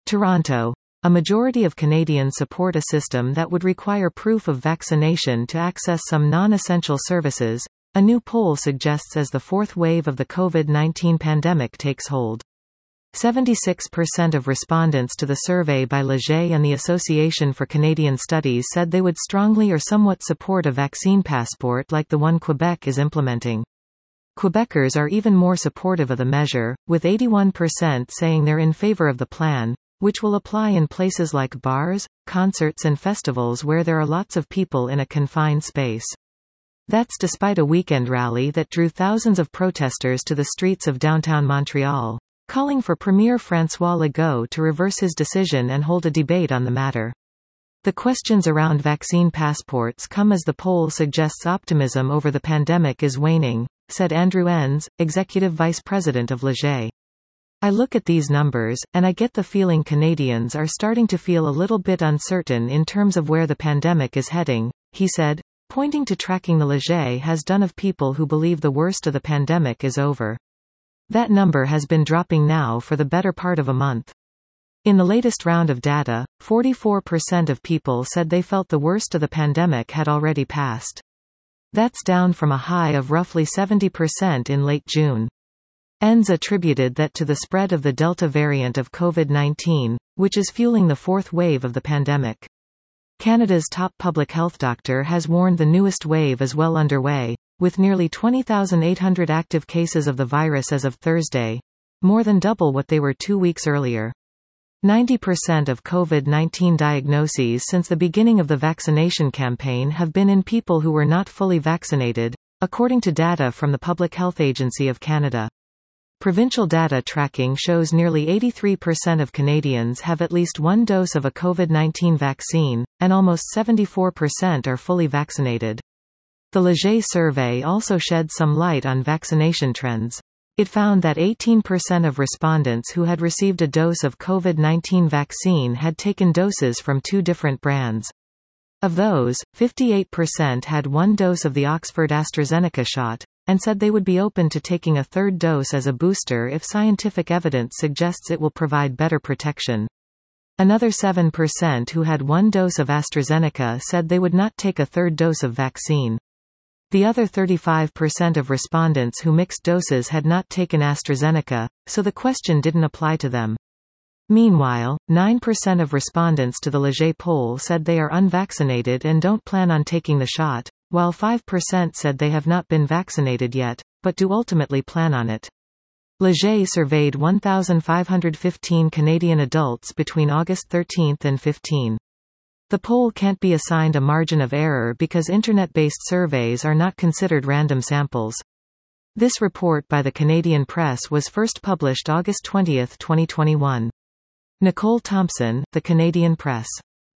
Toronto. A majority of Canadians support a system that would require proof of vaccination to access some non-essential services, a new poll suggests, as the fourth wave of the COVID-19 pandemic takes hold. 76% of respondents to the survey by Leger and the Association for Canadian Studies said they would strongly or somewhat support a vaccine passport like the one Quebec is implementing. Quebecers are even more supportive of the measure, with 81% saying they're in favor of the plan, which will apply in places like bars, concerts and festivals where there are lots of people in a confined space. That's despite a weekend rally that drew thousands of protesters to the streets of downtown Montreal, calling for Premier François Legault to reverse his decision and hold a debate on the matter. The questions around vaccine passports come as the poll suggests optimism over the pandemic is waning, said Andrew Enns, executive vice president of Leger. I look at these numbers, and I get the feeling Canadians are starting to feel a little bit uncertain in terms of where the pandemic is heading, he said, pointing to tracking the Leger has done of people who believe the worst of the pandemic is over. That number has been dropping now for the better part of a month. In the latest round of data, 44% of people said they felt the worst of the pandemic had already passed. That's down from a high of roughly 70% in late June. Enns attributed that to the spread of the Delta variant of COVID-19, which is fueling the fourth wave of the pandemic. Canada's top public health doctor has warned the newest wave is well underway, with nearly 20,800 active cases of the virus as of Thursday, more than double what they were 2 weeks earlier. 90% of COVID-19 diagnoses since the beginning of the vaccination campaign have been in people who were not fully vaccinated, according to data from the Public Health Agency of Canada. Provincial data tracking shows nearly 83% of Canadians have at least one dose of a COVID-19 vaccine, and almost 74% are fully vaccinated. The Leger survey also shed some light on vaccination trends. It found that 18% of respondents who had received a dose of COVID-19 vaccine had taken doses from 2 different brands. Of those, 58% had 1 dose of the Oxford AstraZeneca shot, and said they would be open to taking a 3rd dose as a booster if scientific evidence suggests it will provide better protection. Another 7% who had 1 dose of AstraZeneca said they would not take a 3rd dose of vaccine. The other 35% of respondents who mixed doses had not taken AstraZeneca, so the question didn't apply to them. Meanwhile, 9% of respondents to the Leger poll said they are unvaccinated and don't plan on taking the shot, while 5% said they have not been vaccinated yet, but do ultimately plan on it. Leger surveyed 1,515 Canadian adults between August 13 and 15. The poll can't be assigned a margin of error because internet-based surveys are not considered random samples. This report by the Canadian Press was first published August 20, 2021. Nicole Thompson, The Canadian Press.